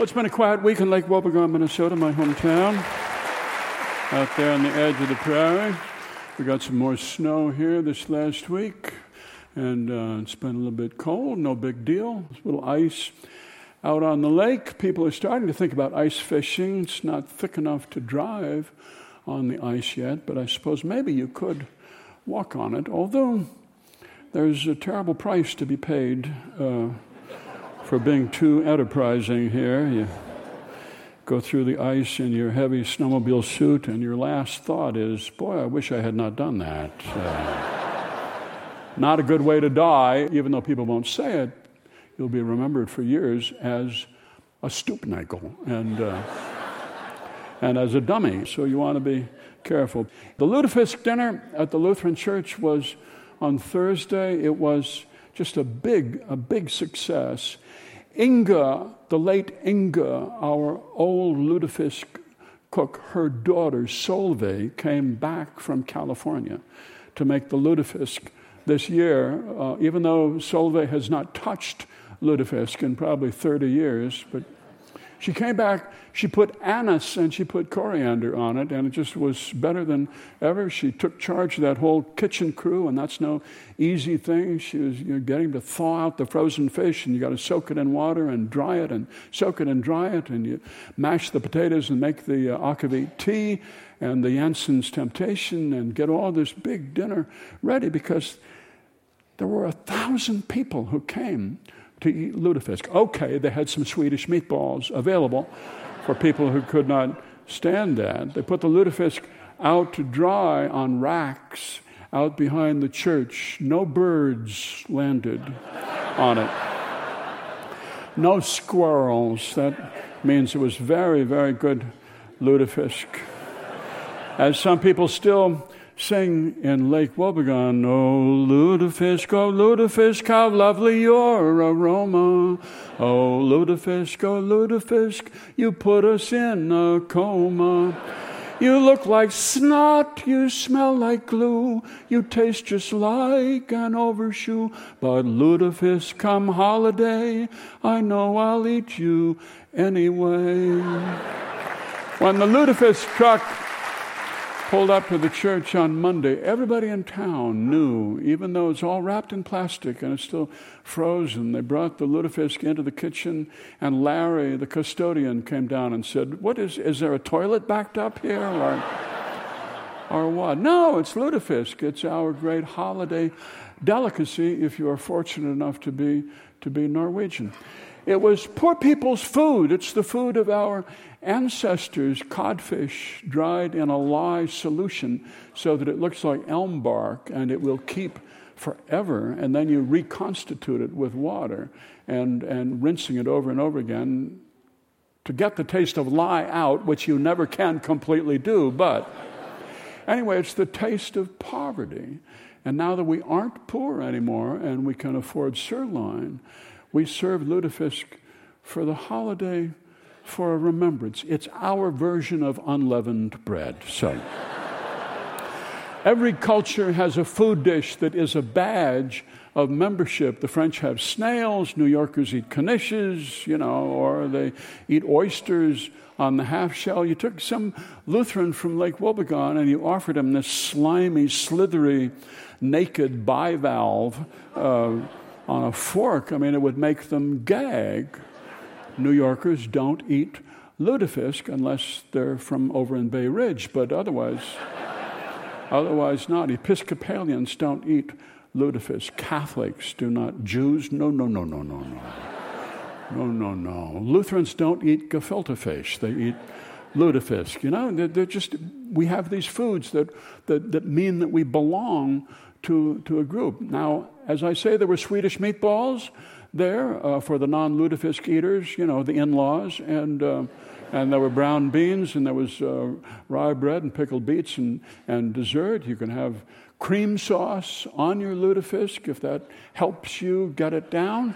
Well, it's been a quiet week in Lake Wobegon, Minnesota, my hometown. Out there on the edge of the prairie. We got some more snow here this last week. And it's been a little bit cold, no big deal. There's a little ice out on the lake. People are starting to think about ice fishing. It's not thick enough to drive on the ice yet, but I suppose maybe you could walk on it. Although there's a terrible price to be paid for being too enterprising here. You go through the ice in your heavy snowmobile suit, and your last thought is, boy, I wish I had not done that. Not a good way to die, even though people won't say it. You'll be remembered for years as a stoopnakel and as a dummy, so you want to be careful. The lutefisk dinner at the Lutheran Church was on Thursday. It was just a big success. Inga, the late Inga, our old lutefisk cook, her daughter Solveig came back from California to make the lutefisk this year, even though Solveig has not touched lutefisk in probably 30 years, but she came back, she put anise and she put coriander on it, and it just was better than ever. She took charge of that whole kitchen crew, and that's no easy thing. She was getting to thaw out the frozen fish, and you got to soak it in water and dry it, and soak it and dry it, and you mash the potatoes and make the akavit tea and the Jensen's Temptation and get all this big dinner ready, because there were 1,000 people who came to eat lutefisk. Okay, they had some Swedish meatballs available for people who could not stand that. They put the lutefisk out to dry on racks out behind the church. No birds landed on it. No squirrels. That means it was very, very good lutefisk. As some people still sing in Lake Wobegon, oh, lutefisk, how lovely your aroma. Oh, lutefisk, you put us in a coma. You look like snot, you smell like glue, you taste just like an overshoe. But lutefisk, come holiday, I know I'll eat you anyway. When the lutefisk truck pulled up to the church on Monday, everybody in town knew, even though it's all wrapped in plastic and it's still frozen. They brought the lutefisk into the kitchen, and Larry, the custodian, came down and said, "What is there a toilet backed up here, or what?" No, it's lutefisk. It's our great holiday delicacy, if you are fortunate enough to be Norwegian. It was poor people's food. It's the food of our ancestors, codfish dried in a lye solution so that it looks like elm bark and it will keep forever, and then you reconstitute it with water and rinsing it over and over again to get the taste of lye out, which you never can completely do, but anyway, it's the taste of poverty. And now that we aren't poor anymore and we can afford sirloin, we serve lutefisk for the holiday, for a remembrance. It's our version of unleavened bread. So, every culture has a food dish that is a badge of membership. The French have snails, New Yorkers eat knishes, or they eat oysters on the half shell. You took some Lutheran from Lake Wobegon and you offered him this slimy, slithery, naked bivalve on a fork. I mean, it would make them gag. New Yorkers don't eat lutefisk unless they're from over in Bay Ridge, but otherwise not. Episcopalians don't eat lutefisk. Catholics do not. Jews, no. Lutherans don't eat gefilte fish. They eat lutefisk. They're just, we have these foods that mean that we belong to a group. Now, as I say, there were Swedish meatballs there for the non-lutefisk eaters, the in-laws, and there were brown beans, and there was rye bread and pickled beets and dessert. You can have cream sauce on your lutefisk if that helps you get it down,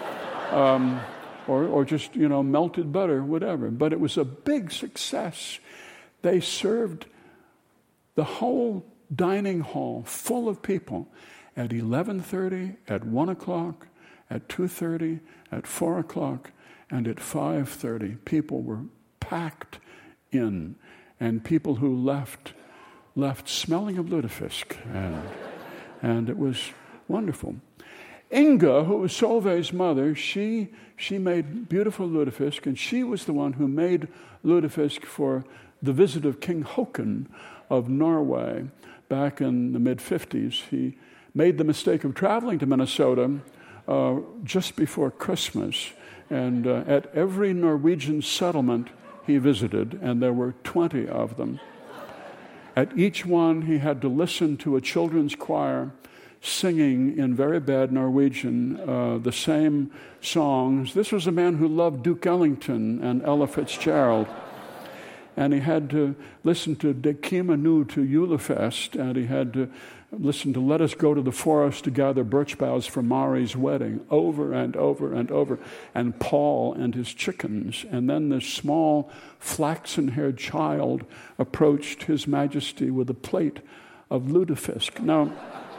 or just melted butter, whatever. But it was a big success. They served the whole dining hall full of people at 11:30, at 1 o'clock, at 2:30, at 4 o'clock, And at 5:30, people were packed in, and people who left smelling of lutefisk, and it was wonderful. Inga, who was Solveig's mother, she made beautiful lutefisk, and she was the one who made lutefisk for the visit of King Håkon of Norway back in the mid-50s. He made the mistake of traveling to Minnesota just before Christmas, and at every Norwegian settlement he visited, and there were 20 of them. At each one, he had to listen to a children's choir singing in very bad Norwegian the same songs. This was a man who loved Duke Ellington and Ella Fitzgerald. And he had to listen to De Kima Nu to Julefest, and he had to listen to Let Us Go to the Forest to Gather Birch Boughs for Mari's Wedding over and over and over, and Paul and his chickens. And then this small flaxen-haired child approached His Majesty with a plate of lutefisk. Now,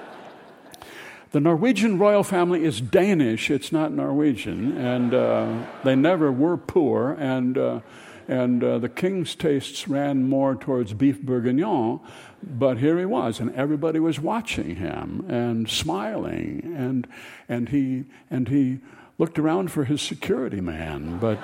the Norwegian royal family is Danish, it's not Norwegian, and they never were poor, and the king's tastes ran more towards beef bourguignon, but here he was, and everybody was watching him and smiling, and he looked around for his security man, but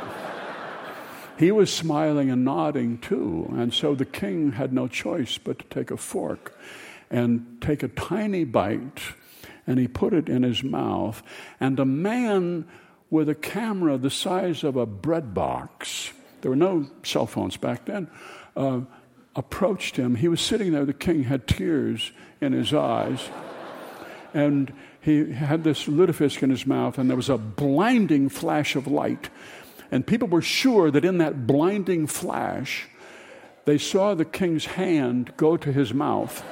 he was smiling and nodding too, and so the king had no choice but to take a fork and take a tiny bite, and he put it in his mouth, and a man with a camera the size of a bread box, there were no cell phones back then, approached him. He was sitting there. The king had tears in his eyes. And he had this lutefisk in his mouth, and there was a blinding flash of light. And people were sure that in that blinding flash, they saw the king's hand go to his mouth.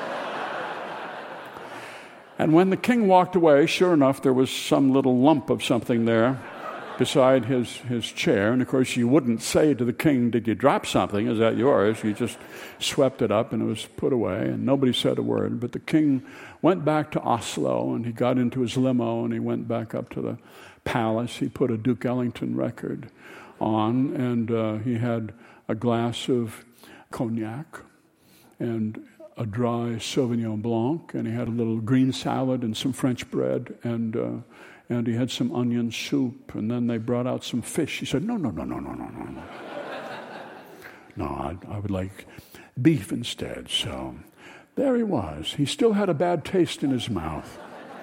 And when the king walked away, sure enough, there was some little lump of something there beside his chair. And of course, you wouldn't say to the king, "Did you drop something? Is that yours?" You just swept it up and it was put away, and nobody said a word. But the king went back to Oslo, and he got into his limo, and he went back up to the palace. He put a Duke Ellington record on, and he had a glass of cognac and a dry Sauvignon Blanc, and he had a little green salad and some French bread, and he had some onion soup, and then they brought out some fish. He said, no. No, I would like beef instead. So there he was. He still had a bad taste in his mouth.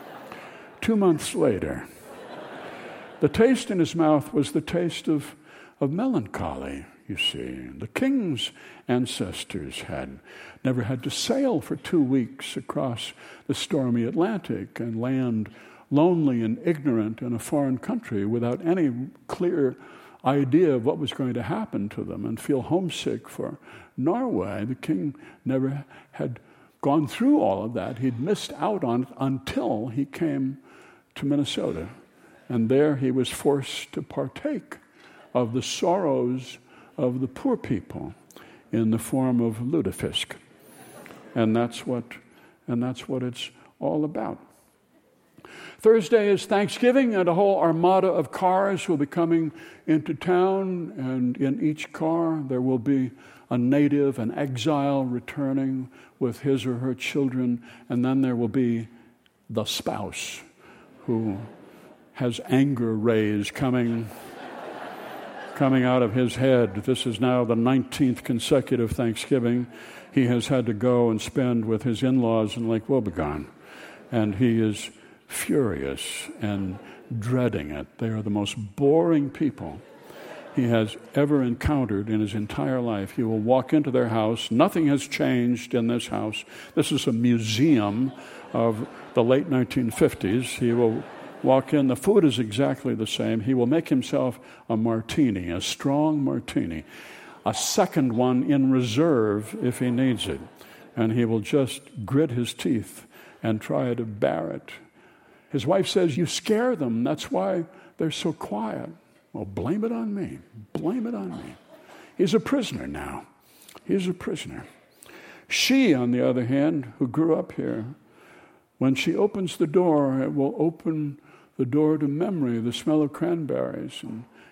2 months later, the taste in his mouth was the taste of melancholy, you see. The king's ancestors had never had to sail for 2 weeks across the stormy Atlantic and land lonely and ignorant in a foreign country without any clear idea of what was going to happen to them and feel homesick for Norway. The king never had gone through all of that. He'd missed out on it until he came to Minnesota. And there he was forced to partake of the sorrows of the poor people in the form of lutefisk. And that's what it's all about. Thursday is Thanksgiving, and a whole armada of cars will be coming into town, and in each car there will be a native, an exile returning with his or her children, and then there will be the spouse who has anger rays coming out of his head. This is now the 19th consecutive Thanksgiving he has had to go and spend with his in-laws in Lake Wobegon, and he is furious and dreading it. They are the most boring people he has ever encountered in his entire life. He will walk into their house. Nothing has changed in this house. This is a museum of the late 1950s. He will walk in. The food is exactly the same. He will make himself a martini, a strong martini, a second one in reserve if he needs it. And he will just grit his teeth and try to bear it. His wife says, "You scare them. That's why they're so quiet." Well, blame it on me. Blame it on me. He's a prisoner now. He's a prisoner. She, on the other hand, who grew up here, when she opens the door, it will open the door to memory, the smell of cranberries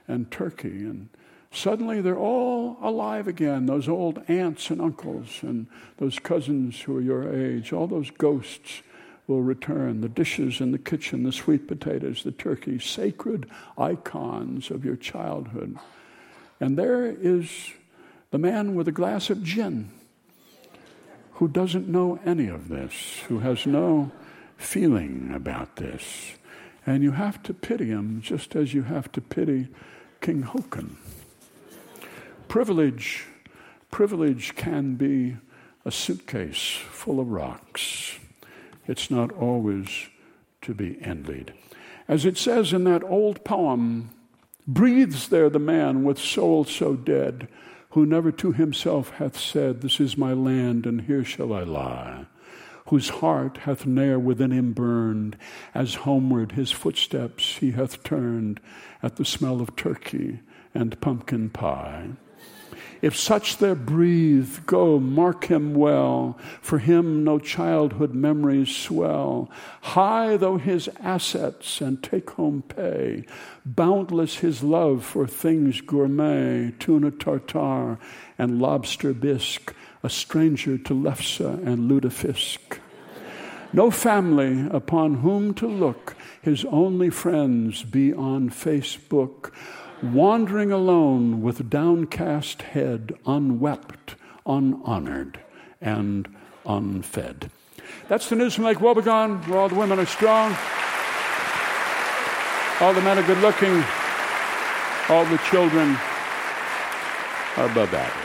and turkey. And suddenly they're all alive again, those old aunts and uncles and those cousins who are your age. All those ghosts will return. The dishes in the kitchen, the sweet potatoes, the turkey, sacred icons of your childhood. And there is the man with a glass of gin who doesn't know any of this, who has no feeling about this. And you have to pity him just as you have to pity King Håkon. Privilege can be a suitcase full of rocks. It's not always to be envied. As it says in that old poem, breathes there the man with soul so dead, who never to himself hath said, this is my land, and here shall I lie, whose heart hath ne'er within him burned, as homeward his footsteps he hath turned at the smell of turkey and pumpkin pie. If such there breathe, go, mark him well. For him no childhood memories swell. High though his assets and take-home pay, boundless his love for things gourmet, tuna tartare and lobster bisque, a stranger to lefse and lutefisk. No family upon whom to look, his only friends be on Facebook, wandering alone with downcast head, unwept, unhonored, and unfed. That's the news from Lake Wobegon, where all the women are strong, all the men are good looking, all the children are above that.